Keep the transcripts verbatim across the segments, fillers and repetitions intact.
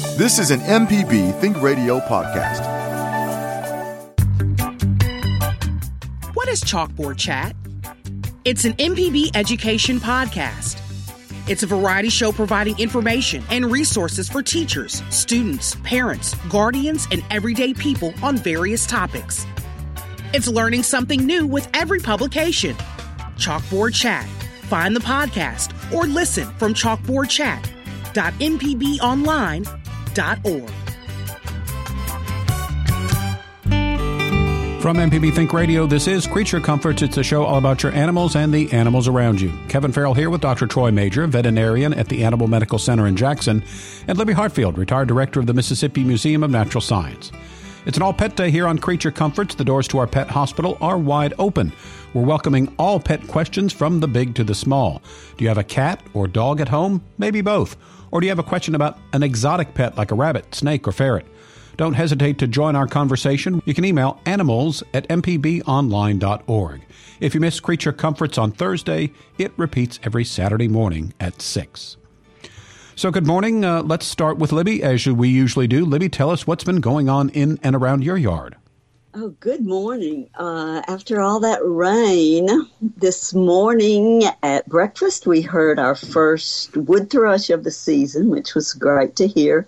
This is an M P B Think Radio podcast. What is Chalkboard Chat? It's an M P B education podcast. It's a variety show providing information and resources for teachers, students, parents, guardians, and everyday people on various topics. It's learning something new with every publication. Chalkboard Chat. Find the podcast or listen from chalkboard chat dot m p b online dot org. From M P B Think Radio, this is Creature Comforts. It's a show all about your animals and the animals around you. Kevin Farrell here with Doctor Troy Major, veterinarian at the Animal Medical Center in Jackson, and Libby Hartfield, retired director of the Mississippi Museum of Natural Science. It's an all-pet day here on Creature Comforts. The doors to our pet hospital are wide open. We're welcoming all pet questions from the big to the small. Do you have a cat or dog at home? Maybe both. Or do you have a question about an exotic pet like a rabbit, snake, or ferret? Don't hesitate to join our conversation. You can email animals at m p b online dot org. If you miss Creature Comforts on Thursday, it repeats every Saturday morning at six. So good morning. Uh, let's start with Libby, as we usually do. Libby, tell us what's been going on in and around your yard. Oh, good morning. Uh, after all that rain, this morning at breakfast, we heard our first wood thrush of the season, which was great to hear.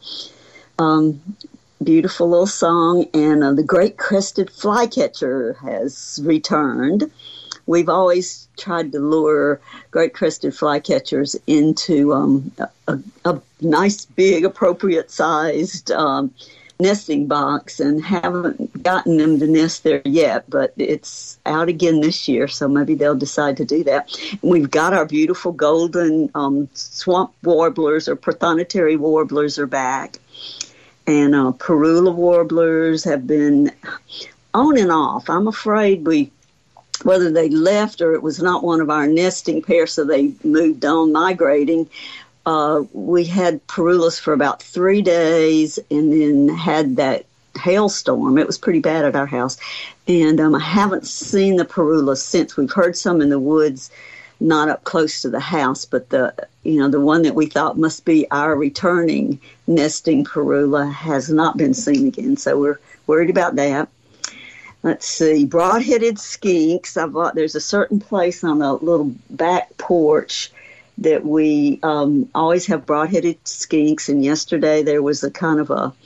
Um, beautiful little song, and uh, the great crested flycatcher has returned. We've always tried to lure great crested flycatchers into um, a, a nice, big, appropriate-sized um, nesting box, and haven't gotten them to nest there yet, but it's out again this year, so maybe they'll decide to do that. And we've got our beautiful golden um, swamp warblers, or prothonotary warblers, are back. And uh, Parula warblers have been on and off. I'm afraid we, whether they left or it was not one of our nesting pairs, so they moved on migrating. Uh, we had Parulas for about three days and then had that hailstorm. It was pretty bad at our house. And um, I haven't seen the Parulas since. We've heard some in the woods, not up close to the house, but the you know the one that we thought must be our returning nesting Parula has not been seen again, so we're worried about that. Let's see, broad-headed skinks. I've got, there's a certain place on a little back porch that we um, always have broad-headed skinks, and yesterday there was a kind of a,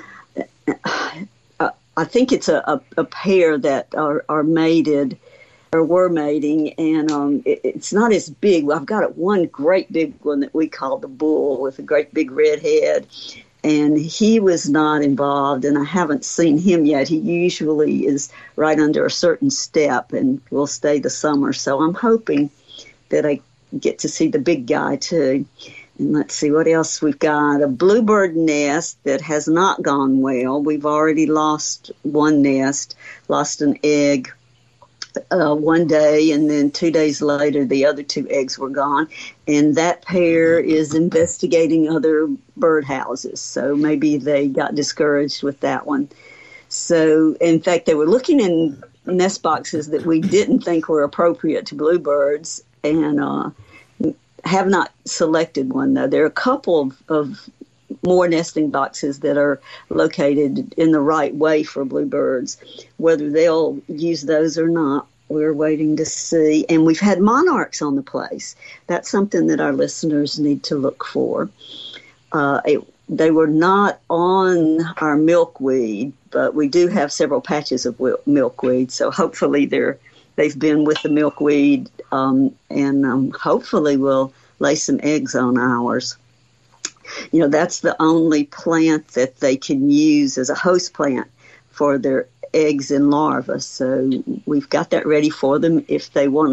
a I think it's a, a, a pair that are, are mated, or were mating, and um, it, it's not as big. Well, I've got one great big one that we call the bull with a great big red head, and he was not involved, and I haven't seen him yet. He usually is right under a certain step and will stay the summer, so I'm hoping that I get to see the big guy too. And let's see what else we've got. A bluebird nest that has not gone well. We've already lost one nest, lost an egg Uh, one day, and then two days later, the other two eggs were gone. And that pair is investigating other birdhouses, so maybe they got discouraged with that one. So, in fact, they were looking in nest boxes that we didn't think were appropriate to bluebirds, and uh, have not selected one, though. There are a couple of, of more nesting boxes that are located in the right way for bluebirds. Whether they'll use those or not, we're waiting to see. And we've had monarchs on the place. That's something that our listeners need to look for. Uh, it, they were not on our milkweed, but we do have several patches of milkweed, so hopefully they're, they've been with the milkweed, um, and um, hopefully we'll lay some eggs on ours. You know, that's the only plant that they can use as a host plant for their eggs and larvae. So we've got that ready for them if they want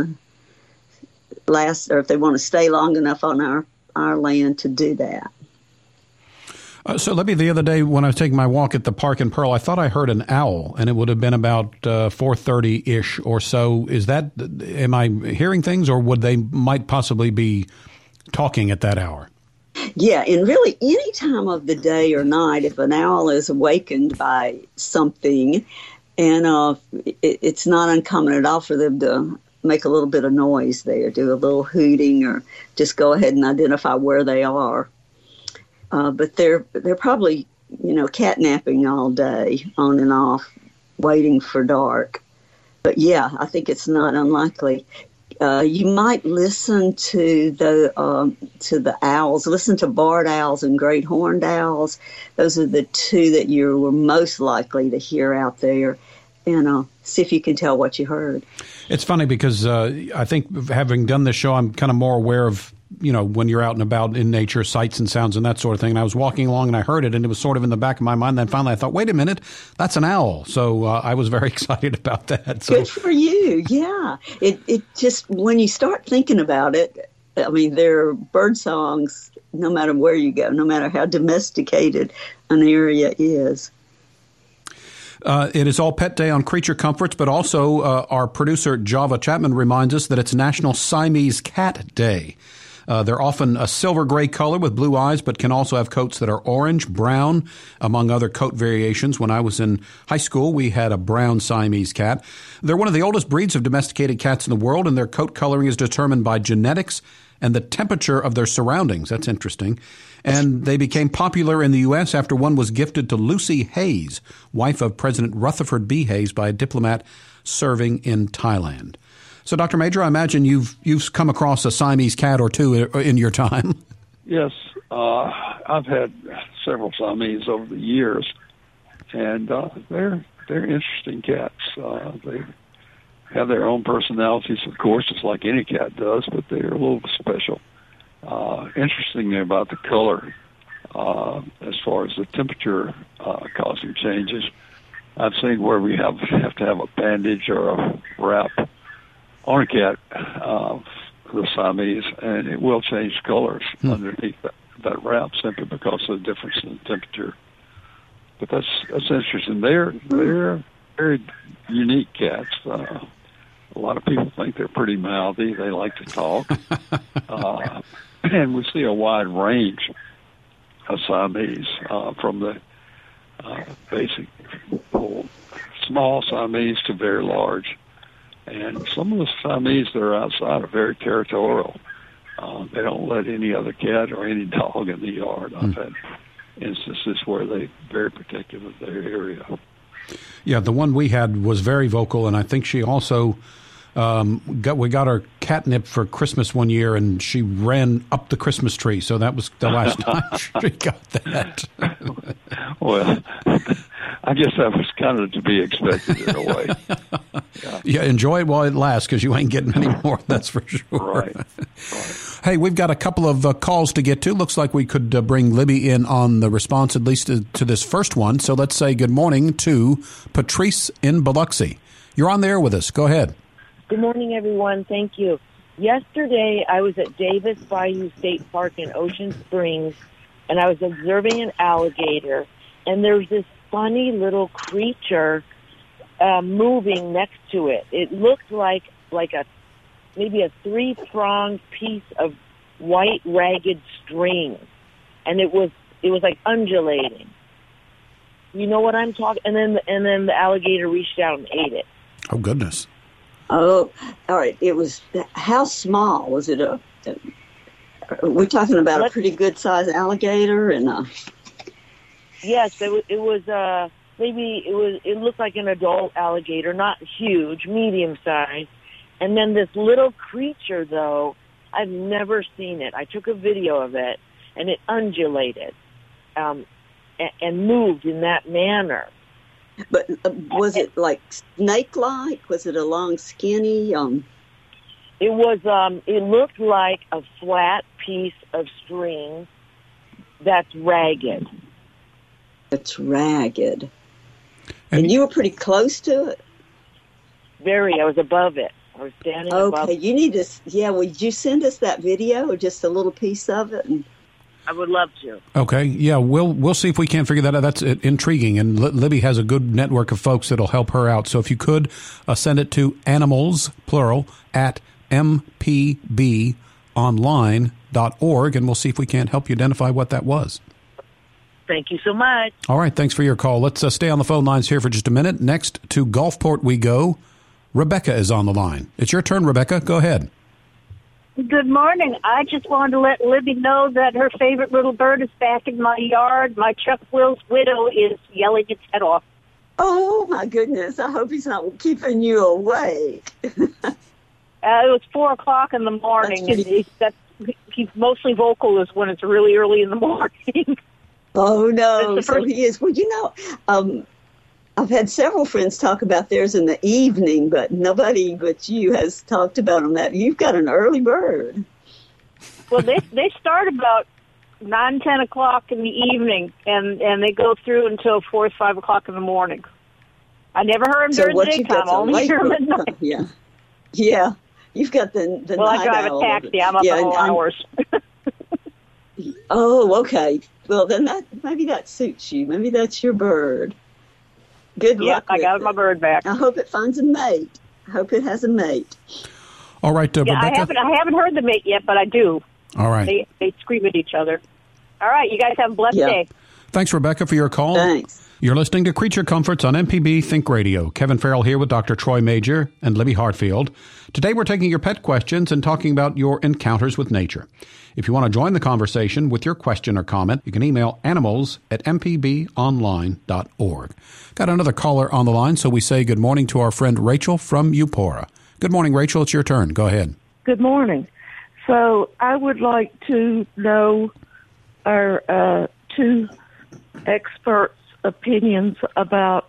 to last, or if they want to stay long enough on our, our land to do that. Uh, so, Libby, the other day when I was taking my walk at the park in Pearl, I thought I heard an owl, and it would have been about uh, four thirty-ish or so. Is that, am I hearing things, or would they might possibly be talking at that hour? Yeah, and really any time of the day or night, if an owl is awakened by something, and uh, it, it's not uncommon at all for them to make a little bit of noise there, do a little hooting, or just go ahead and identify where they are. uh, but they're they're probably, you know, catnapping all day, on and off, waiting for dark. But yeah, I think it's not unlikely. Uh, you might listen to the um, to the owls. Listen to barred owls and great horned owls. Those are the two that you were most likely to hear out there. And uh, see if you can tell what you heard. It's funny because uh, I think having done this show, I'm kind of more aware of, you know, when you're out and about in nature, sights and sounds and that sort of thing. And I was walking along and I heard it, and it was sort of in the back of my mind. Then finally I thought, wait a minute, that's an owl. So uh, I was very excited about that. So. Good for you. Yeah. It, it just, when you start thinking about it, I mean, there are bird songs no matter where you go, no matter how domesticated an area is. Uh, it is all Pet Day on Creature Comforts, but also uh, our producer Java Chapman reminds us that it's National Siamese Cat Day. Uh, they're often a silver gray color with blue eyes, but can also have coats that are orange, brown, among other coat variations. When I was in high school, we had a brown Siamese cat. They're one of the oldest breeds of domesticated cats in the world, and their coat coloring is determined by genetics and the temperature of their surroundings. That's interesting. And they became popular in the U S after one was gifted to Lucy Hayes, wife of President Rutherford B. Hayes, by a diplomat serving in Thailand. So, Doctor Major, I imagine you've you've come across a Siamese cat or two in your time. Yes, uh, I've had several Siamese over the years, and uh, they're they're interesting cats. Uh, they have their own personalities, of course, just like any cat does, but they're a little special. Uh, interesting about the color, uh, as far as the temperature uh, causing changes, I've seen where we have have to have a bandage or a wrap on a cat, uh, the Siamese, and it will change colors hmm. underneath that, that wrap simply because of the difference in temperature. But that's that's interesting. They're they're very unique cats. Uh, a lot of people think they're pretty mouthy. They like to talk. uh, and we see a wide range of Siamese, uh, from the uh, basic small Siamese to very large. And some of the Siamese that are outside are very territorial. Uh, they don't let any other cat or any dog in the yard. I've had instances where they're very protective of their area. Yeah, the one we had was very vocal, and I think she also um, got we got her catnip for Christmas one year, and she ran up the Christmas tree. So that was the last time she got that. Well, I guess that was kind of to be expected in a way. Yeah, yeah, enjoy it while it lasts, because you ain't getting any more, that's for sure. Right. right. Hey, we've got a couple of uh, calls to get to. Looks like we could uh, bring Libby in on the response, at least to, to this first one. So let's say good morning to Patrice in Biloxi. You're on the air with us. Go ahead. Good morning, everyone. Thank you. Yesterday, I was at Davis Bayou State Park in Ocean Springs, and I was observing an alligator, and there was this funny little creature uh, moving next to it. It looked like like a maybe a three-pronged piece of white ragged string, and it was it was like undulating. You know what I'm talking? And then and then the alligator reached out and ate it. Oh goodness! Oh, all right. It was how small was it? A, a we're talking about Let's, a pretty good sized alligator, and a, yes, it was. It was uh, maybe it was. It looked like an adult alligator, not huge, medium sized. And then this little creature, though, I've never seen it. I took a video of it, and it undulated um, and, and moved in that manner. But uh, was it like snake-like? Was it a long, skinny? Um... It was. Um, it looked like a flat piece of string that's ragged. It's ragged. And, and you were pretty close to it? Very. I was above it. I was standing okay, above. Okay, you need to. Yeah, would you send us that video or just a little piece of it? And... I would love to. Okay, yeah, we'll we'll see if we can't figure that out. That's intriguing, and Libby has a good network of folks that'll help her out. So if you could uh, send it to animals plural at m p b online dot org, and we'll see if we can't help you identify what that was. Thank you so much. All right, thanks for your call. Let's uh, stay on the phone lines here for just a minute. Next to Gulfport we go. Rebecca is on the line. It's your turn, Rebecca. Go ahead. Good morning. I just wanted to let Libby know that her favorite little bird is back in my yard. My Chuck Will's widow is yelling its head off. Oh, my goodness. I hope he's not keeping you awake. uh, it was four o'clock in the morning, and he, that's, he's mostly vocal is when it's really early in the morning. Oh, no. So first... he is. Well, you know, um, I've had several friends talk about theirs in the evening, but nobody but you has talked about them that. You've got an early bird. Well, they they start about nine, ten o'clock in the evening, and, and they go through until four or five o'clock in the morning. I never heard them So during what the you daytime. got, I only late hear them at bird? night. Yeah. Yeah. You've got the, the well, night I drive owl a of taxi. it. I'm up yeah, all and, hours. Oh, okay. Well, then that maybe that suits you. Maybe that's your bird. Good yeah, luck I with got it. my bird back. I hope it finds a mate. I hope it has a mate. All right, uh, Yeah, Rebecca. I haven't I haven't heard the mate yet, but I do. All right. They they scream at each other. All right, you guys have a blessed Yeah. day. Thanks, Rebecca, for your call. Thanks. You're listening to Creature Comforts on M P B Think Radio. Kevin Farrell here with Doctor Troy Major and Libby Hartfield. Today we're taking your pet questions and talking about your encounters with nature. If you want to join the conversation with your question or comment, you can email animals at m p b online dot org. Got another caller on the line, so we say good morning to our friend Rachel from Eupora. Good morning, Rachel. It's your turn. Go ahead. Good morning. So I would like to know our uh, two experts' opinions about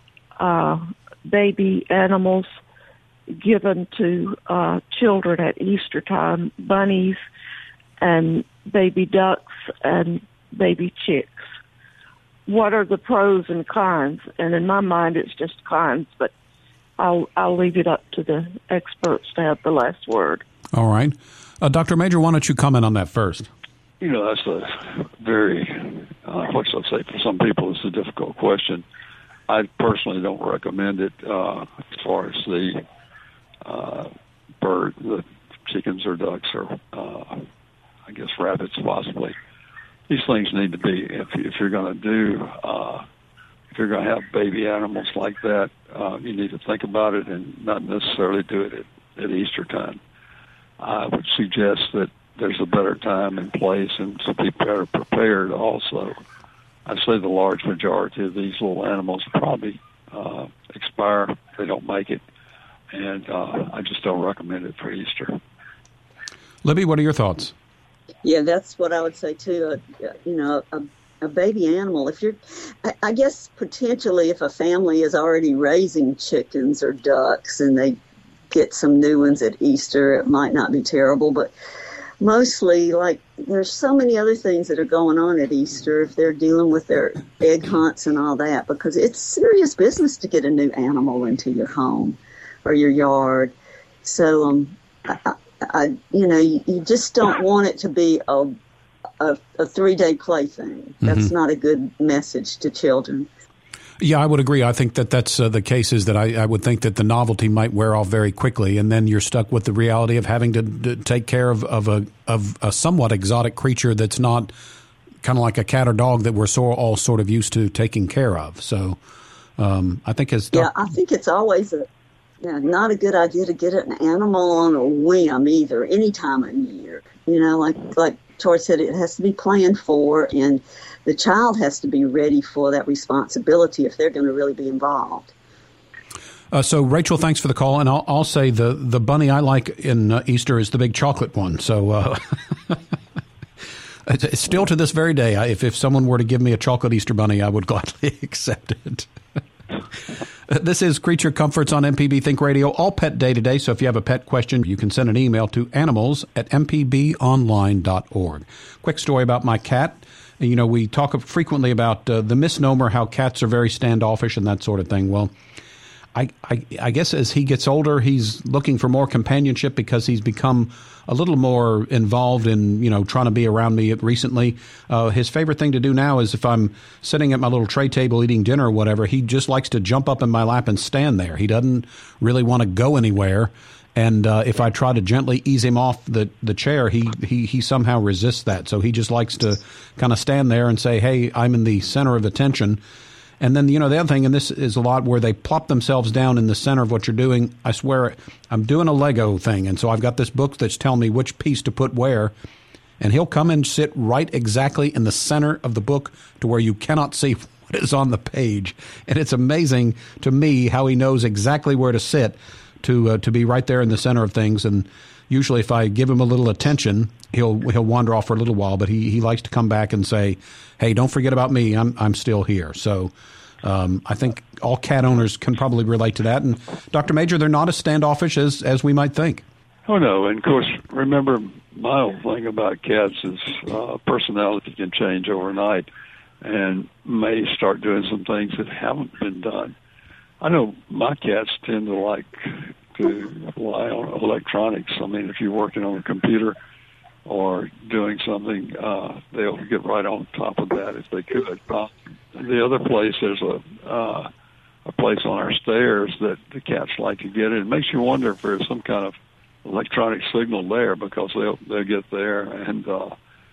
uh, baby animals given to uh, children at Easter time, bunnies and baby ducks and baby chicks. What are the pros and cons? And in my mind, it's just cons, but I'll I'll leave it up to the experts to have the last word. All right. Uh, Doctor Major, why don't you comment on that first? You know, that's a very, uh, what should I say, for some people it's a difficult question. I personally don't recommend it uh, as far as the uh, bird, the chickens or ducks or, uh, I guess, rabbits possibly. These things need to be, if, if you're going to do, uh, if you're going to have baby animals like that, uh, you need to think about it and not necessarily do it at, at Easter time. I would suggest that there's a better time and place and to be better prepared also. I'd say the large majority of these little animals probably uh, expire. They don't make it. And uh, I just don't recommend it for Easter. Libby, what are your thoughts? Yeah, that's what I would say too. Uh, you know, a, a baby animal. If you're, I, I guess potentially if a family is already raising chickens or ducks and they get some new ones at Easter, it might not be terrible. But mostly, like, there's so many other things that are going on at Easter if they're dealing with their egg hunts and all that, because it's serious business to get a new animal into your home or your yard. So, um, I, I, I, you know, you, you just don't want it to be a a, a three-day plaything. That's mm-hmm. not a good message to children. Yeah, I would agree. I think that that's uh, the case is that I, I would think that the novelty might wear off very quickly, and then you're stuck with the reality of having to, to take care of, of a of a somewhat exotic creature that's not kind of like a cat or dog that we're so, all sort of used to taking care of. So um, I think as yeah, I think it's always a yeah, not a good idea to get an animal on a whim either, any time of year. You know, like like Troy said, it has to be planned for, and the child has to be ready for that responsibility if they're going to really be involved. Uh, so, Rachel, thanks for the call. And I'll, I'll say the, the bunny I like in uh, Easter is the big chocolate one. So, uh, it's still to this very day, I, if, if someone were to give me a chocolate Easter bunny, I would gladly accept it. This is Creature Comforts on M P B Think Radio, all pet day today. So if you have a pet question, you can send an email to animals at m p b online dot org. Quick story about my cat. You know, we talk frequently about uh, the misnomer how cats are very standoffish and that sort of thing. Well, I, I, I guess as he gets older, he's looking for more companionship because he's become a little more involved in, you know, trying to be around me recently. Uh, his favorite thing to do now is if I'm sitting at my little tray table eating dinner or whatever, he just likes to jump up in my lap and stand there. He doesn't really want to go anywhere. And uh, if I try to gently ease him off the, the chair, he, he, he somehow resists that. So he just likes to kind of stand there and say, hey, I'm in the center of attention. And then, you know, the other thing, and this is a lot where they plop themselves down in the center of what you're doing. I swear, I'm doing a Lego thing, and so I've got this book that's telling me which piece to put where, and he'll come and sit right exactly in the center of the book to where you cannot see what is on the page. And it's amazing to me how he knows exactly where to sit to uh, to be right there in the center of things. And usually if I give him a little attention, he'll he'll wander off for a little while, but he, he likes to come back and say, hey, don't forget about me. I'm I'm still here. So um, I think all cat owners can probably relate to that. And Doctor Major, they're not as standoffish as, as we might think. Oh, no. And, of course, remember, my whole thing about cats is uh, personality can change overnight and may start doing some things that haven't been done. I know my cats tend to like to rely on electronics. I mean, if you're working on a computer or doing something, uh, they'll get right on top of that if they could. Uh, the other place, there's a uh, a place on our stairs that the cats like to get in. It makes you wonder if there's some kind of electronic signal there, because they'll they'll get there, and uh,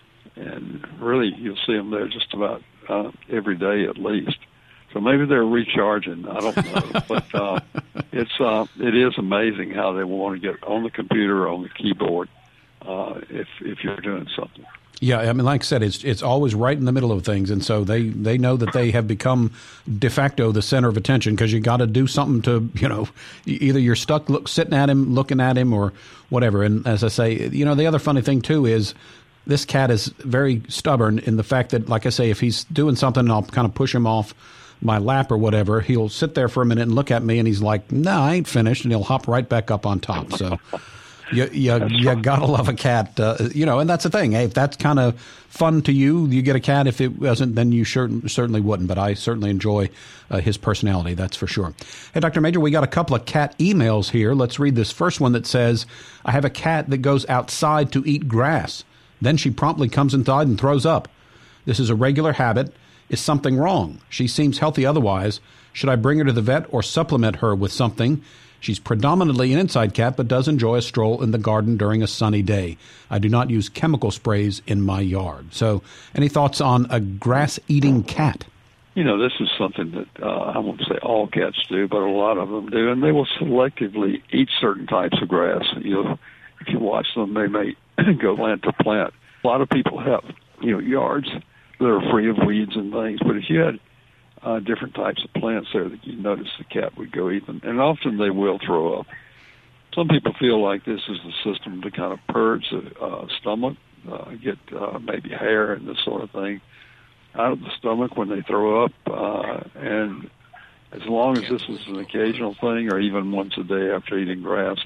and really you'll see them there just about uh, every day at least. So maybe they're recharging. I don't know, but uh, it's uh, it is amazing how they want to get on the computer or on the keyboard uh, if if you're doing something. Yeah, I mean, like I said, it's it's always right in the middle of things, and so they, they know that they have become de facto the center of attention, because you got to do something to, you know, either you're stuck look, sitting at him, looking at him, or whatever. And as I say, you know, the other funny thing too is this cat is very stubborn in the fact that, like I say, if he's doing something and I'll kind of push him off my lap or whatever, he'll sit there for a minute and look at me, and he's like, "No, I ain't finished," and he'll hop right back up on top. So. You you, you gotta love a cat, uh, you know, and that's the thing. Hey, if that's kind of fun to you, you get a cat. If it wasn't, then you sure, certainly wouldn't. But I certainly enjoy uh, his personality, that's for sure. Hey, Doctor Major, we got a couple of cat emails here. Let's read this first one that says, I have a cat that goes outside to eat grass. Then she promptly comes inside and throws up. This is a regular habit. Is something wrong? She seems healthy otherwise. Should I bring her to the vet or supplement her with something? She's predominantly an inside cat, but does enjoy a stroll in the garden during a sunny day. I do not use chemical sprays in my yard. So any thoughts on a grass-eating cat? You know, this is something that uh, I won't say all cats do, but a lot of them do, and they will selectively eat certain types of grass. You know, if you watch them, they may go plant to plant. A lot of people have, you know, yards that are free of weeds and things, but if you had Uh, different types of plants there that you notice the cat would go eat them. And often they will throw up. Some people feel like this is the system to kind of purge the uh, stomach, uh, get uh, maybe hair and this sort of thing out of the stomach when they throw up. Uh, and as long as this is an occasional thing, or even once a day after eating grass,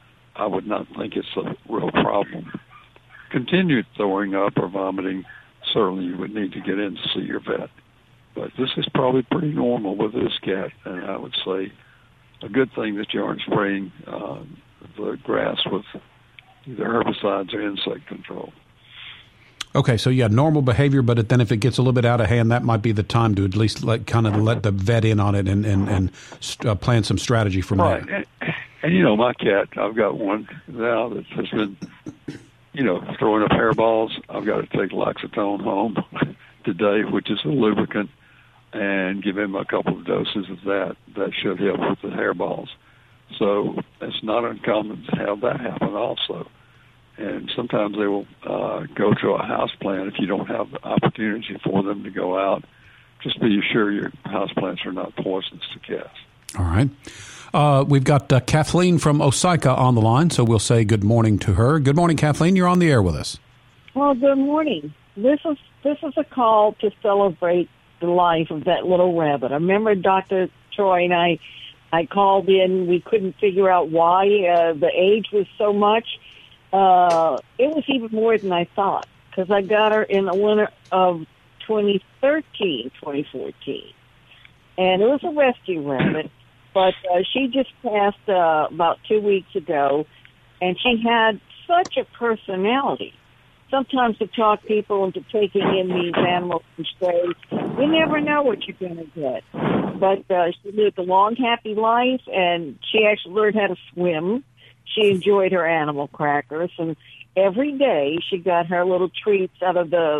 I would not think it's a real problem. Continued throwing up or vomiting, certainly you would need to get in to see your vet. But this is probably pretty normal with this cat, and I would say a good thing that you aren't spraying uh, the grass with either herbicides or insect control. Okay, so yeah, normal behavior, but then if it gets a little bit out of hand, that might be the time to at least let kind of let the vet in on it and and, and uh, plan some strategy from right. there. And, and, you know, my cat, I've got one now that has been, you know, throwing up hairballs. I've got to take Laxatone home today, which is a lubricant, and give him a couple of doses of that. That should help with the hairballs. So it's not uncommon to have that happen also. And sometimes they will uh, go to a house plant if you don't have the opportunity for them to go out. Just be sure your house plants are not poisonous to cats. All right. Uh, we've got uh, Kathleen from Osaka on the line, so we'll say good morning to her. Good morning, Kathleen. You're on the air with us. Well, good morning. This is this is a call to celebrate the life of that little rabbit. I remember Doctor Troy and I, I called in. We couldn't figure out why uh, the age was so much. Uh, it was even more than I thought, because I got her in the winter of twenty thirteen, twenty fourteen. And it was a rescue rabbit, but uh, she just passed uh, about two weeks ago, and she had such a personality. Sometimes to talk people into taking in these animals and strays, you never know what you're going to get. But uh, she lived a long, happy life, and she actually learned how to swim. She enjoyed her animal crackers, and every day she got her little treats out of the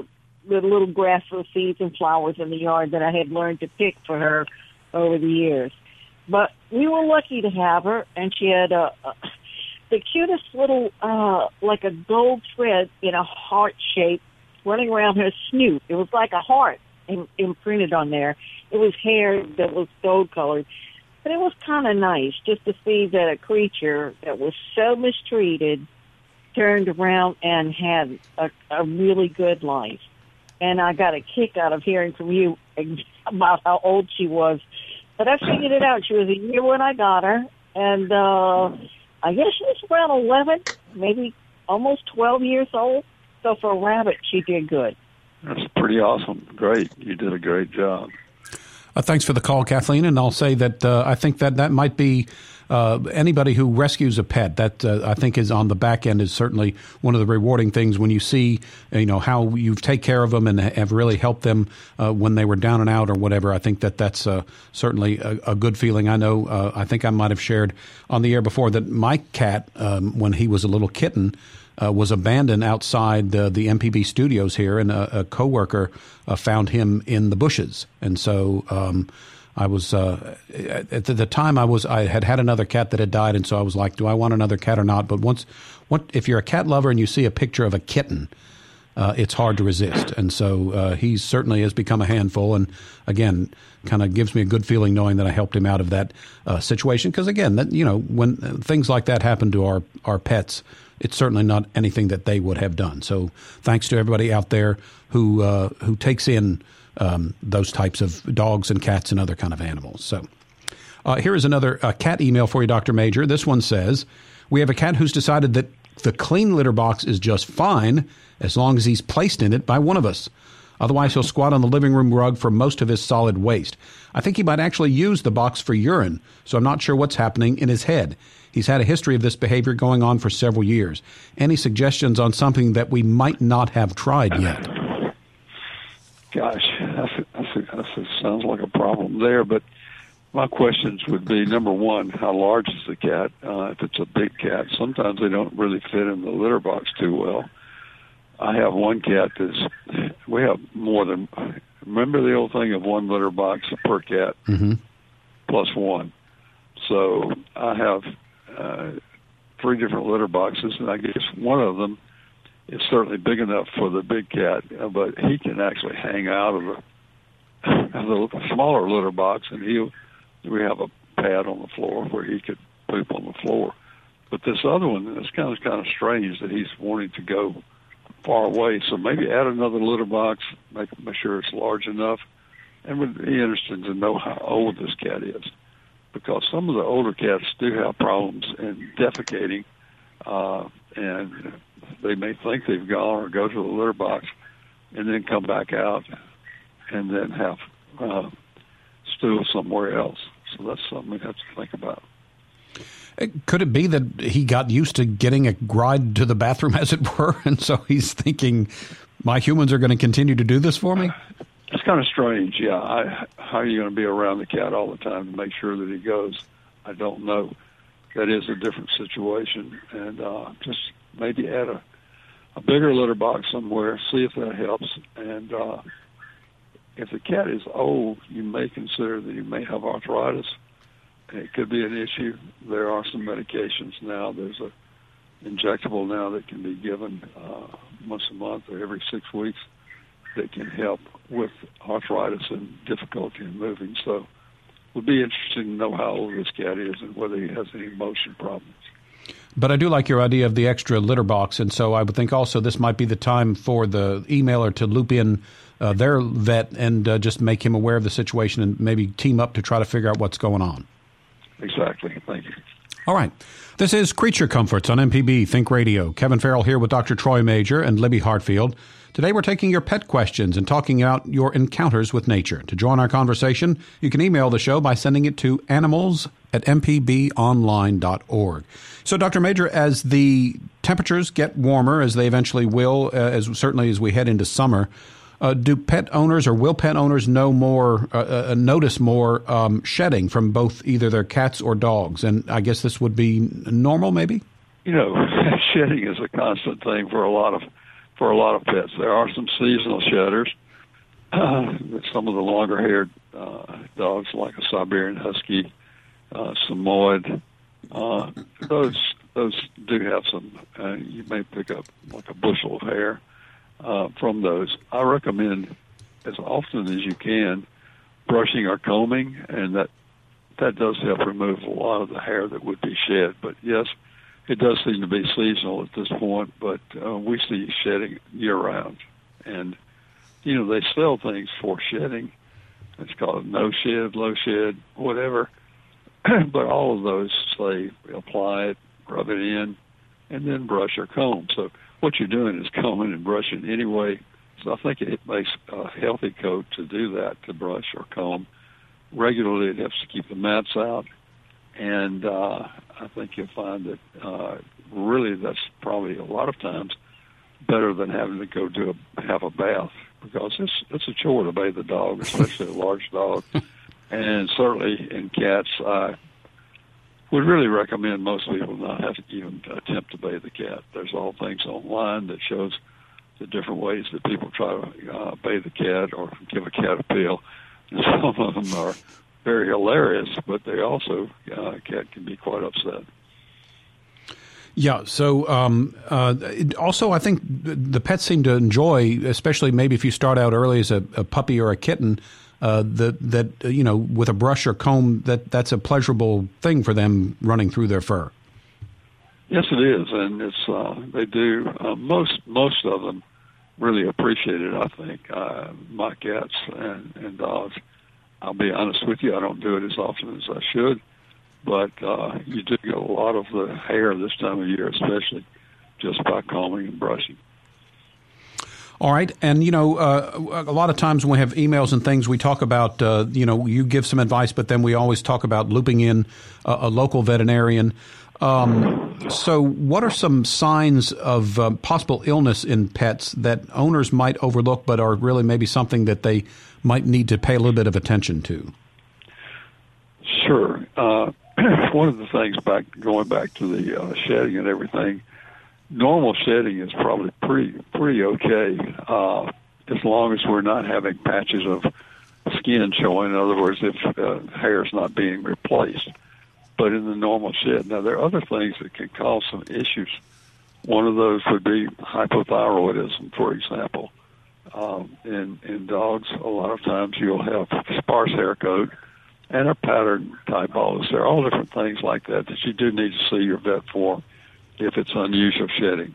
the little grassless seeds and flowers in the yard that I had learned to pick for her over the years. But we were lucky to have her, and she had a, a the cutest little, uh, like a gold thread in a heart shape running around her snoot. It was like a heart in, imprinted on there. It was hair that was gold colored. But it was kind of nice just to see that a creature that was so mistreated turned around and had a, a really good life. And I got a kick out of hearing from you about how old she was. But I figured it out. She was a year when I got her. And uh, I guess she was around eleven, maybe almost twelve years old. So for a rabbit, she did good. That's pretty awesome. Great. You did a great job. Uh, thanks for the call, Kathleen. And I'll say that uh, I think that that might be uh, anybody who rescues a pet. That uh, I think is on the back end is certainly one of the rewarding things when you see, you know, how you take care of them and have really helped them uh, when they were down and out or whatever. I think that that's uh, certainly a, a good feeling. I know. Uh, I think I might have shared on the air before that my cat, um, when he was a little kitten, Uh, was abandoned outside uh, the M P B studios here, and a, a coworker uh, found him in the bushes. And so um, I was uh, at the time I was I had had another cat that had died, and so I was like, do I want another cat or not? But once, what if you're a cat lover and you see a picture of a kitten, uh, it's hard to resist. And so uh, he certainly has become a handful, and again, kind of gives me a good feeling knowing that I helped him out of that uh, situation. Because again, that you know, when things like that happen to our our pets, it's certainly not anything that they would have done. So thanks to everybody out there who uh, who takes in um, those types of dogs and cats and other kind of animals. So uh, here is another uh, cat email for you, Doctor Major. This one says, we have a cat who's decided that the clean litter box is just fine as long as he's placed in it by one of us. Otherwise, he'll squat on the living room rug for most of his solid waste. I think he might actually use the box for urine, so I'm not sure what's happening in his head. He's had a history of this behavior going on for several years. Any suggestions on something that we might not have tried yet? Gosh, that's, that's, that sounds like a problem there, but my questions would be, number one, how large is the cat? Uh, if it's a big cat, sometimes they don't really fit in the litter box too well. I have one cat that's, we have more than, remember the old thing of one litter box per cat, mm-hmm. plus one. So I have uh, three different litter boxes, and I guess one of them is certainly big enough for the big cat, uh, but he can actually hang out of the, of the smaller litter box, and he we have a pad on the floor where he could poop on the floor. But this other one, it's kind of kind of strange that he's wanting to go far away. So maybe add another litter box, make, make sure it's large enough, and would be interested to know how old this cat is, because some of the older cats do have problems in defecating, uh, and they may think they've gone or go to the litter box and then come back out and then have uh, stool somewhere else. So that's something we have to think about. Could it be that he got used to getting a ride to the bathroom, as it were, and so he's thinking, my humans are going to continue to do this for me? It's kind of strange, yeah. I, how are you going to be around the cat all the time to make sure that he goes? I don't know. That is a different situation, and uh, just maybe add a, a bigger litter box somewhere, see if that helps. And uh, if the cat is old, you may consider that he may have arthritis. It could be an issue. There are some medications now. There's a injectable now that can be given uh, once a month or every six weeks that can help with arthritis and difficulty in moving. So it would be interesting to know how old this cat is and whether he has any motion problems. But I do like your idea of the extra litter box, and so I would think also this might be the time for the emailer to loop in uh, their vet and uh, just make him aware of the situation and maybe team up to try to figure out what's going on. Exactly. Thank you. All right. This is Creature Comforts on M P B Think Radio. Kevin Farrell here with Doctor Troy Major and Libby Hartfield. Today we're taking your pet questions and talking about your encounters with nature. To join our conversation, you can email the show by sending it to animals at m p b online dot org. So, Doctor Major, as the temperatures get warmer, as they eventually will, uh, as certainly as we head into summer, Uh, do pet owners or will pet owners know more, uh, uh, notice more um, shedding from both either their cats or dogs? And I guess this would be normal, maybe? You know, shedding is a constant thing for a lot of for a lot of pets. There are some seasonal shedders. Uh, some of the longer-haired uh, dogs, like a Siberian Husky, uh, Samoyed, uh, those those do have some. Uh, you may pick up like a bushel of hair uh, from those. I recommend, as often as you can, brushing or combing, and that that does help remove a lot of the hair that would be shed. But yes, it does seem to be seasonal at this point, but uh, we see shedding year-round. And, you know, they sell things for shedding. It's called no shed, low shed, whatever. But all of those say apply it, rub it in, and then brush or comb. So what you're doing is combing and brushing anyway. So I think it makes a healthy coat to do that, to brush or comb. Regularly, it helps to keep the mats out. And uh, I think you'll find that uh, really that's probably a lot of times better than having to go do a, have a bath, because it's, it's a chore to bathe the dog, especially a large dog. And certainly in cats, I would really recommend most people not have to even attempt to bathe the cat. There's all things online that shows the different ways that people try to uh, bathe the cat or give a cat a pill. And some of them are very hilarious, but they also, uh, cat can be quite upset. Yeah. So um, uh, it also, I think the pets seem to enjoy, especially maybe if you start out early as a, a puppy or a kitten, uh, that that you know, with a brush or comb, that that's a pleasurable thing for them running through their fur. Yes, it is, and it's uh, they do. Uh, most most of them really appreciate it. I think uh, my cats and, and dogs. I'll be honest with you, I don't do it as often as I should. But uh, you do get a lot of the hair this time of year, especially just by combing and brushing. All right. And, you know, uh, a lot of times when we have emails and things, we talk about, uh, you know, you give some advice, but then we always talk about looping in a, a local veterinarian. Um, so what are some signs of uh, possible illness in pets that owners might overlook but are really maybe something that they might need to pay a little bit of attention to? Sure. Uh, one of the things, back going back to the uh, shedding and everything, normal shedding is probably pretty pretty okay, uh, as long as we're not having patches of skin showing. In other words, if uh, hair is not being replaced. But in the normal shed, now there are other things that can cause some issues. One of those would be hypothyroidism, for example. Um, in in dogs, a lot of times you'll have sparse hair coat and a pattern type baldness. There are all different things like that that you do need to see your vet for if it's unusual shedding.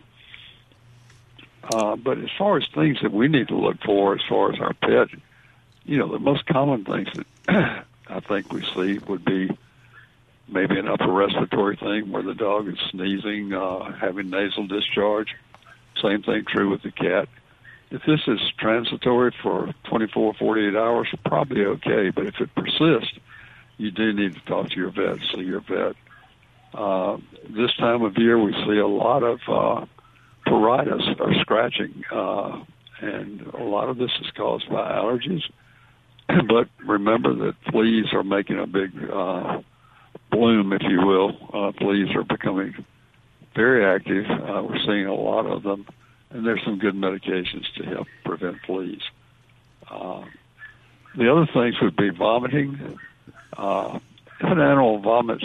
Uh, but as far as things that we need to look for as far as our pet, you know, the most common things that I think we see would be maybe an upper respiratory thing where the dog is sneezing, uh, having nasal discharge. Same thing true with the cat. If this is transitory for twenty-four, forty-eight hours, probably okay. But if it persists, you do need to talk to your vet, see your vet. Uh, this time of year, we see a lot of uh, pruritus or scratching, uh, and a lot of this is caused by allergies. But remember that fleas are making a big uh, bloom, if you will. Uh, fleas are becoming very active. Uh, we're seeing a lot of them. And there's some good medications to help prevent fleas. Uh, the other things would be vomiting. Uh, if an animal vomits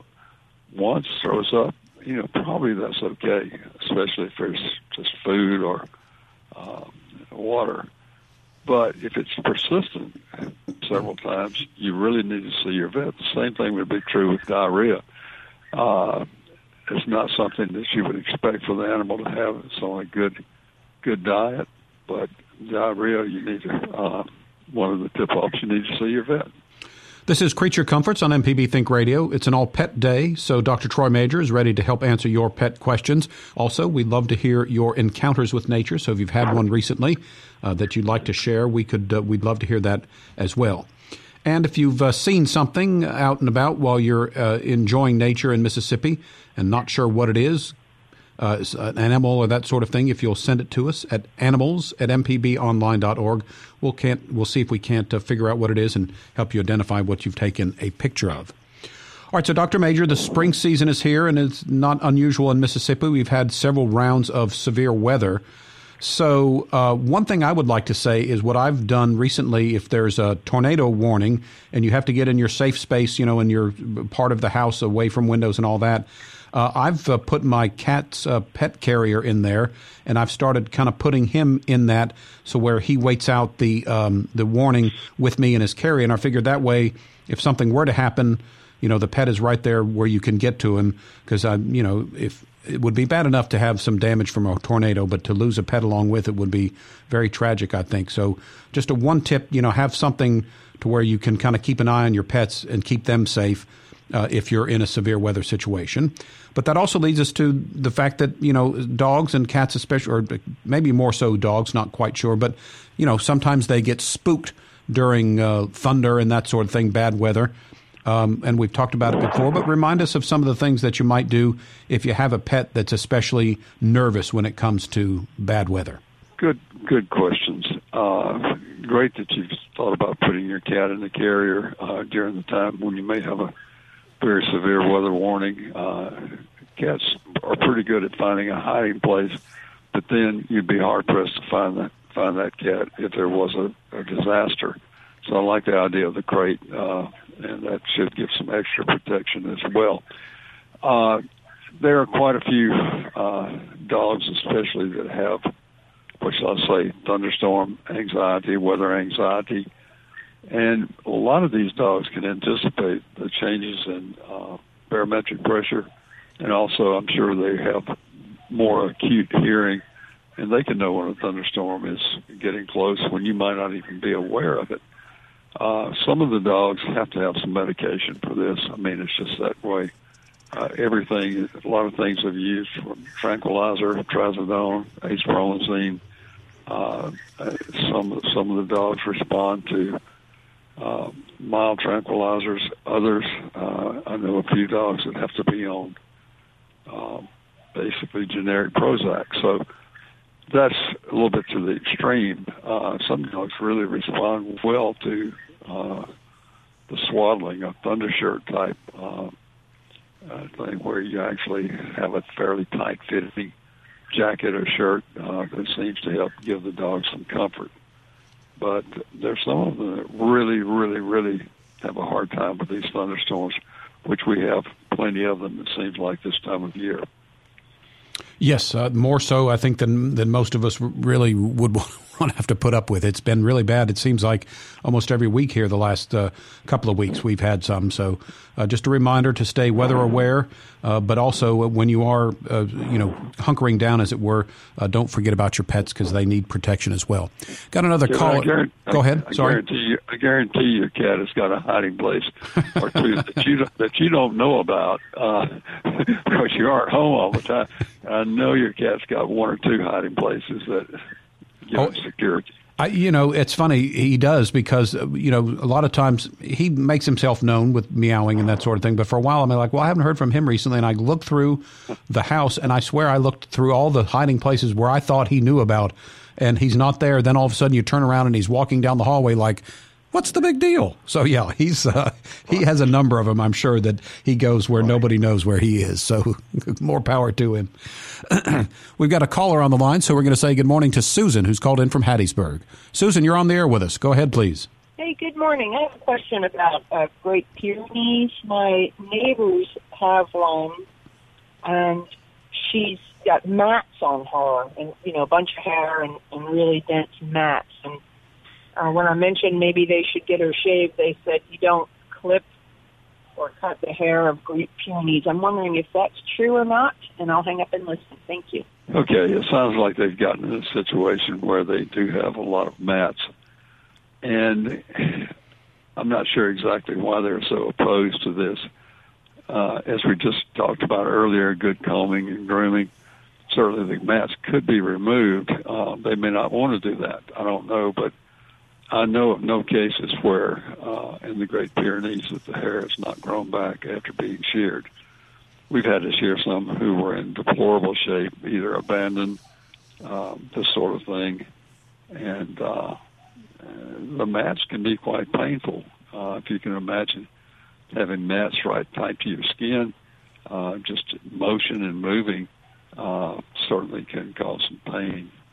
once, throws up, you know, probably that's okay, especially if there's just food or uh, water. But if it's persistent several times, you really need to see your vet. The same thing would be true with diarrhea. Uh, It's not something that you would expect for the animal to have. It's on a good, good diet, but diarrhea, you need to, uh, one of the tip-offs, you need to see your vet. This is Creature Comforts on M P B Think Radio. It's an all-pet day, so Doctor Troy Major is ready to help answer your pet questions. Also, we'd love to hear your encounters with nature, so if you've had one recently uh, that you'd like to share, we could, uh, we'd love to hear that as well. And if you've uh, seen something out and about while you're uh, enjoying nature in Mississippi and not sure what it is, uh, an animal or that sort of thing, if you'll send it to us at animals at m p b online dot org, we'll, can't, we'll see if we can't uh, figure out what it is and help you identify what you've taken a picture of. All right, so Doctor Major, the spring season is here, and it's not unusual in Mississippi. We've had several rounds of severe weather. So uh, one thing I would like to say is what I've done recently, if there's a tornado warning and you have to get in your safe space, you know, in your part of the house away from windows and all that, uh, I've uh, put my cat's uh, pet carrier in there, and I've started kind of putting him in that so where he waits out the um, the warning with me in his carrier. And I figured that way, if something were to happen, you know, the pet is right there where you can get to him because, I, you know, if it would be bad enough to have some damage from a tornado, but to lose a pet along with it would be very tragic, I think. So just a one tip, you know, have something to where you can kind of keep an eye on your pets and keep them safe uh, if you're in a severe weather situation. But that also leads us to the fact that, you know, dogs and cats especially, or maybe more so dogs, not quite sure, but, you know, sometimes they get spooked during uh, thunder and that sort of thing, bad weather. Um, and we've talked about it before, but remind us of some of the things that you might do if you have a pet that's especially nervous when it comes to bad weather. Good, good questions. Uh, great that you've thought about putting your cat in the carrier uh, during the time when you may have a very severe weather warning. Uh, cats are pretty good at finding a hiding place, but then you'd be hard pressed to find that find that cat if there was a, a disaster. So I like the idea of the crate. Uh, and that should give some extra protection as well. Uh, there are quite a few uh, dogs, especially that have, what shall I say, thunderstorm anxiety, weather anxiety. And a lot of these dogs can anticipate the changes in uh, barometric pressure, and also I'm sure they have more acute hearing, and they can know when a thunderstorm is getting close when you might not even be aware of it. Uh, some of the dogs have to have some medication for this. I mean, it's just that way. Uh, everything, a lot of things have used from tranquilizer, trazodone, acepromazine. Uh, some some of the dogs respond to uh, mild tranquilizers. Others, uh, I know a few dogs that have to be on uh, basically generic Prozac. So that's a little bit to the extreme. Uh, some dogs really respond well to uh, the swaddling, a thundershirt type uh, uh, thing where you actually have a fairly tight-fitting jacket or shirt uh, that seems to help give the dog some comfort. But there's some of them that really, really, really have a hard time with these thunderstorms, which we have plenty of them, it seems like, this time of year. Yes, uh, more so, I think, than than most of us really would want to have to put up with. It's been really bad. It seems like almost every week here the last uh, couple of weeks we've had some. So uh, just a reminder to stay weather aware, uh, but also when you are, uh, you know, hunkering down, as it were, uh, don't forget about your pets because they need protection as well. Got another yeah, call. Guarantee, Go ahead. I, I Sorry. Guarantee you, I guarantee your cat has got a hiding place or two that you don't, that you don't know about uh, because you aren't home all the time. I know your cat's got one or two hiding places that give oh, him security. I, you know, it's funny. He does because, you know, a lot of times he makes himself known with meowing and that sort of thing. But for a while, I'm like, well, I haven't heard from him recently. And I looked through the house, and I swear I looked through all the hiding places where I thought he knew about, and he's not there. Then all of a sudden you turn around and he's walking down the hallway like, what's the big deal? So, yeah, he's uh, he has a number of them. I'm sure that he goes where nobody knows where he is. So more power to him. We've got a caller on the line, so we're going to say good morning to Susan, who's called in from Hattiesburg. Susan, you're on the air with us. Go ahead, please. Hey, good morning. I have a question about uh, Great Pyrenees. My neighbors have one, and she's got mats on her, and you know, a bunch of hair and, and really dense mats. And uh, when I mentioned maybe they should get her shaved, they said you don't clip or cut the hair of Great Pyrenees. I'm wondering if that's true or not, and I'll hang up and listen. Thank you. Okay, it sounds like they've gotten in a situation where they do have a lot of mats. And I'm not sure exactly why they're so opposed to this. Uh, as we just talked about earlier, good combing and grooming, certainly the mats could be removed. Uh, they may not want to do that. I don't know, but I know of no cases where uh, in the Great Pyrenees that the hair has not grown back after being sheared. We've had to shear some who were in deplorable shape, either abandoned, uh, this sort of thing. And uh, the mats can be quite painful. Uh, if you can imagine having mats right tight to your skin, uh, just motion and moving uh, certainly can cause some pain.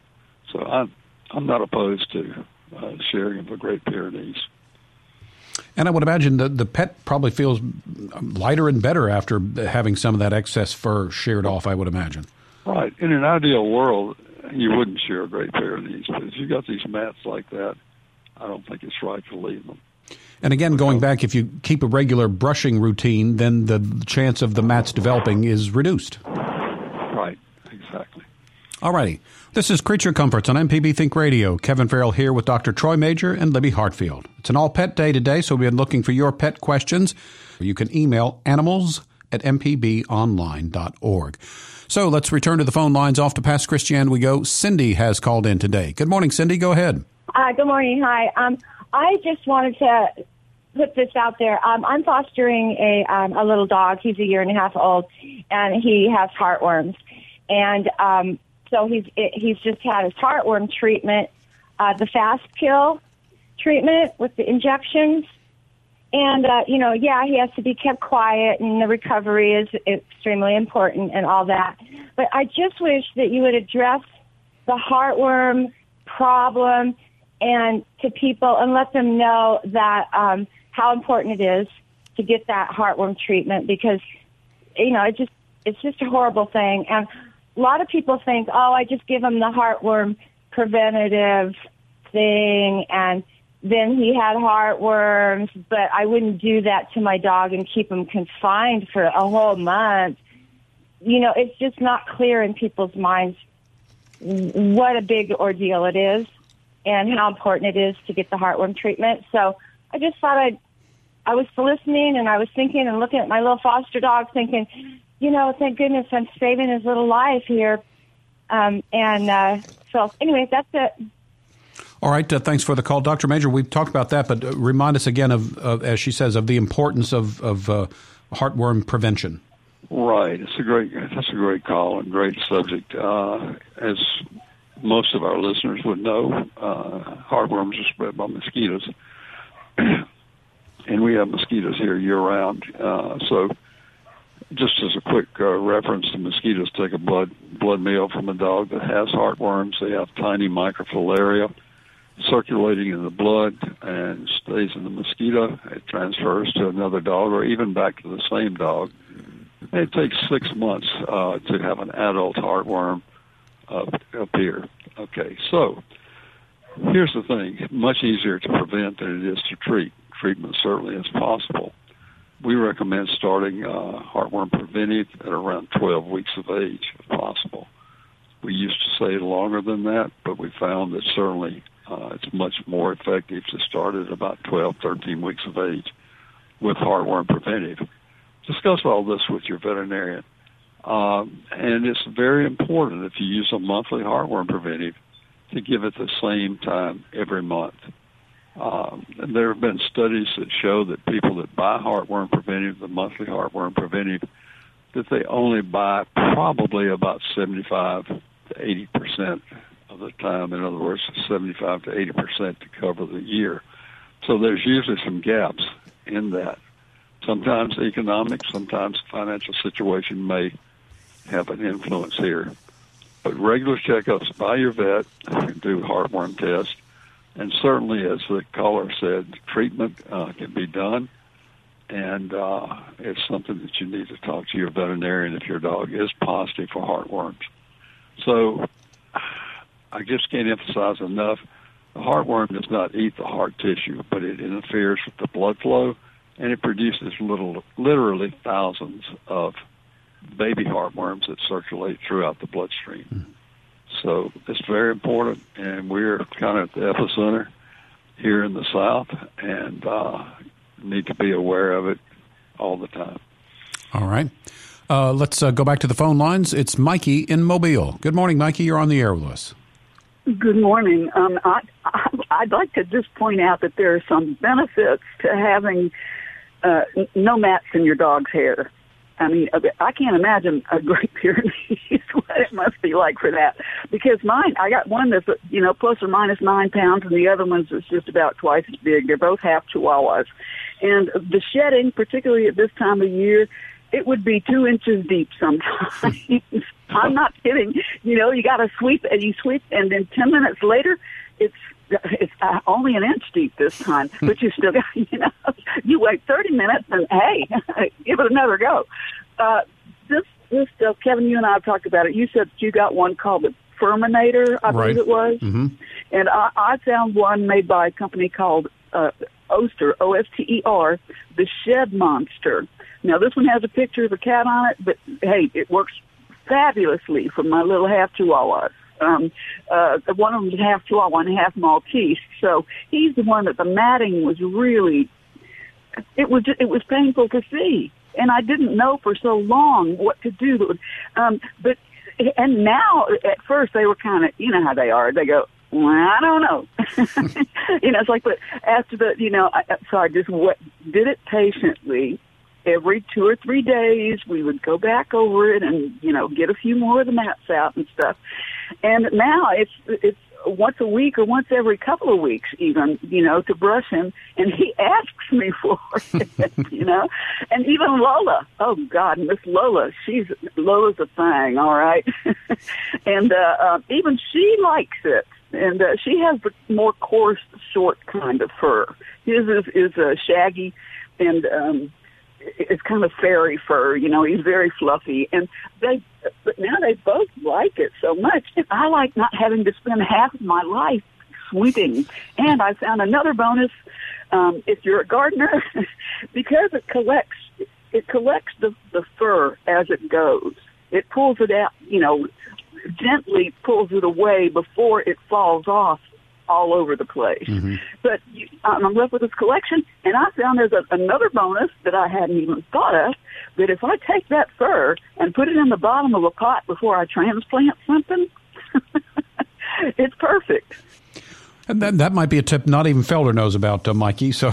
So I'm, I'm not opposed to uh, sharing of the Great Pyrenees. And I would imagine that the pet probably feels lighter and better after having some of that excess fur sheared off, I would imagine. Right. In an ideal world, you wouldn't share a Great Pyrenees, but if you got these mats like that, I don't think it's right to leave them. And again, going back, if you keep a regular brushing routine, then the chance of the mats developing is reduced. Right, exactly. All righty. This is Creature Comforts on M P B Think Radio. Kevin Farrell here with Doctor Troy Major and Libby Hartfield. It's an all-pet day today, so we've been looking for your pet questions. You can email animals at m p b online dot org. So let's return to the phone lines. Off to Past Christian we go. Cindy has called in today. Good morning, Cindy. Go ahead. Uh, good morning. Hi. Um, I just wanted to put this out there. Um, I'm fostering a um, a little dog. He's a year and a half old, and he has heartworms. And um, so he's he's just had his heartworm treatment, uh, the fast kill treatment with the injections. And, uh, you know, yeah, he has to be kept quiet, and the recovery is extremely important and all that. But I just wish that you would address the heartworm problem and to people and let them know that um, how important it is to get that heartworm treatment, because, you know, it just it's just a horrible thing. And a lot of people think, oh, I just give them the heartworm preventative thing, and then he had heartworms, but I wouldn't do that to my dog and keep him confined for a whole month. You know, it's just not clear in people's minds what a big ordeal it is and how important it is to get the heartworm treatment. So I just thought I'd, I was listening and I was thinking and looking at my little foster dog thinking, you know, thank goodness I'm saving his little life here. Um, and uh, so anyway, that's it. All right. Uh, thanks for the call. Doctor Major, we've talked about that, but uh, remind us again of, of, as she says, of the importance of, of uh, heartworm prevention. Right. It's a great, that's a great call and great subject. Uh, as most of our listeners would know, uh, heartworms are spread by mosquitoes. And we have mosquitoes here year-round. Uh, so just as a quick uh, reference, the mosquitoes take a blood blood meal from a dog that has heartworms. They have tiny microfilaria circulating in the blood and stays in the mosquito. It transfers to another dog or even back to the same dog. And it takes six months uh, to have an adult heartworm uh, appear. Okay, so here's the thing. Much easier to prevent than it is to treat. Treatment certainly is possible. We recommend starting uh, heartworm preventive at around twelve weeks of age, if possible. We used to say longer than that, but we found that certainly uh, it's much more effective to start at about twelve, thirteen weeks of age with heartworm preventive. Discuss all this with your veterinarian. Um, and it's very important if you use a monthly heartworm preventive to give it the same time every month. Um, and there have been studies that show that people that buy heartworm preventive, the monthly heartworm preventive, that they only buy probably about seventy-five to eighty percent of the time. In other words, seventy-five to eighty percent to cover the year. So there's usually some gaps in that. Sometimes economic, sometimes financial situation may have an influence here. But regular checkups by your vet, do heartworm tests, and certainly, as the caller said, treatment uh, can be done, and uh, it's something that you need to talk to your veterinarian if your dog is positive for heartworms. So I just can't emphasize enough, the heartworm does not eat the heart tissue, but it interferes with the blood flow, and it produces little, literally thousands of baby heartworms that circulate throughout the bloodstream. Mm-hmm. So it's very important, and we're kind of at the epicenter here in the South, and uh, need to be aware of it all the time. All right. Uh, let's uh, go back to the phone lines. It's Mikey in Mobile. Good morning, Mikey. You're on the air with us. Good morning. Um, I, I, I'd like to just point out that there are some benefits to having uh, no mats in your dog's hair. I mean, I can't imagine a Great Pyrenees, what it must be like for that. Because mine, I got one that's, you know, plus or minus nine pounds, and the other one's is just about twice as big. They're both half Chihuahuas. And the shedding, particularly at this time of year, it would be two inches deep sometimes. I'm not kidding. You know, you got to sweep, and you sweep, and then ten minutes later, it's it's uh, only an inch deep this time. But you still got, you know, you wait thirty minutes, and hey, give it another go. Uh, this, this stuff, Kevin, you and I have talked about it. You said you got one called the Furminator, I right. believe it was. Mm-hmm. And I, I found one made by a company called uh, Oster, O S T E R, the Shed Monster. Now, this one has a picture of a cat on it, but, hey, it works fabulously for my little half Chihuahuas. Um, uh, one of them is half Chihuahua and half Maltese. So he's the one that the matting was really, it was it was painful to see. And I didn't know for so long what to do. Um, but, and now, at first, they were kind of, you know how they are. They go, well, I don't know. You know, it's like, but after the, you know, I, so I just what, did it patiently. Every two or three days, we would go back over it and, you know, get a few more of the mats out and stuff. And now it's it's once a week or once every couple of weeks even, you know, to brush him. And he asks me for it, you know. And even Lola, oh, God, Miss Lola, she's, Lola's a thing, all right. And uh, uh, even she likes it. And uh, she has the more coarse, short kind of fur. His is, is uh, shaggy and um it's kind of fairy fur, you know, he's very fluffy. And they, but now they both like it so much. And I like not having to spend half of my life sweeping. And I found another bonus, um, if you're a gardener, because it collects, it collects the, the fur as it goes. It pulls it out, you know, gently pulls it away before it falls off all over the place. Mm-hmm. But you, I'm left with this collection, and I found there's a, another bonus that I hadn't even thought of, that if I take that fur and put it in the bottom of a pot before I transplant something, it's perfect. And that, that might be a tip not even Felder knows about, uh, Mikey, so...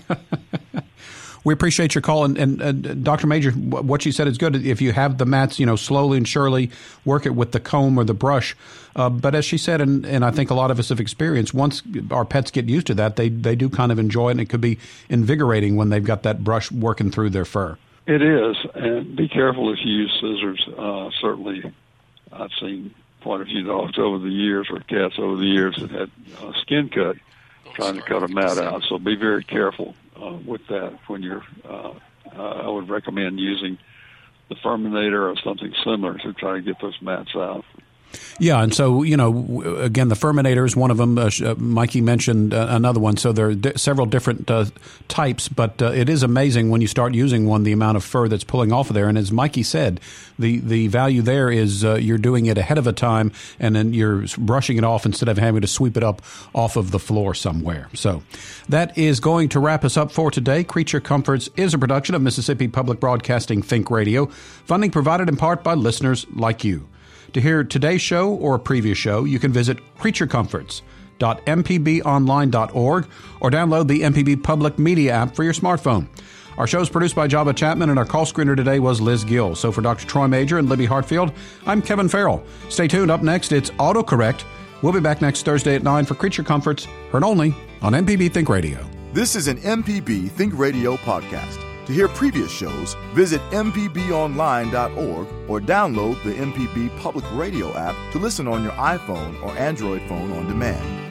We appreciate your call, and, and uh, Doctor Major, what you said is good. If you have the mats, you know, slowly and surely work it with the comb or the brush. Uh, but as she said, and, and I think a lot of us have experienced, once our pets get used to that, they, they do kind of enjoy it, and it could be invigorating when they've got that brush working through their fur. It is, and be careful if you use scissors. Uh, certainly, I've seen quite a few dogs over the years, or cats over the years, that had uh, skin cut trying to cut a mat out, so be very careful. Uh, with that, when you're, uh, uh, I would recommend using the Furminator or something similar to try to get those mats out. Yeah, and so, you know, again, the Furminator is one of them. Uh, Mikey mentioned uh, another one. So there are di- several different uh, types, but uh, it is amazing when you start using one, the amount of fur that's pulling off of there. And as Mikey said, the, the value there is uh, you're doing it ahead of a time, and then you're brushing it off instead of having to sweep it up off of the floor somewhere. So that is going to wrap us up for today. Creature Comforts is a production of Mississippi Public Broadcasting Think Radio, funding provided in part by listeners like you. To hear today's show or a previous show, you can visit creature comforts dot m p b online dot org or download the M P B Public Media app for your smartphone. Our show is produced by Java Chapman, and our call screener today was Liz Gill. So for Doctor Troy Major and Libby Hartfield, I'm Kevin Farrell. Stay tuned. Up next, it's AutoCorrect. We'll be back next Thursday at nine for Creature Comforts, heard only on M P B Think Radio. This is an M P B Think Radio podcast. To hear previous shows, visit m p b online dot org or download the M P B Public Radio app to listen on your iPhone or Android phone on demand.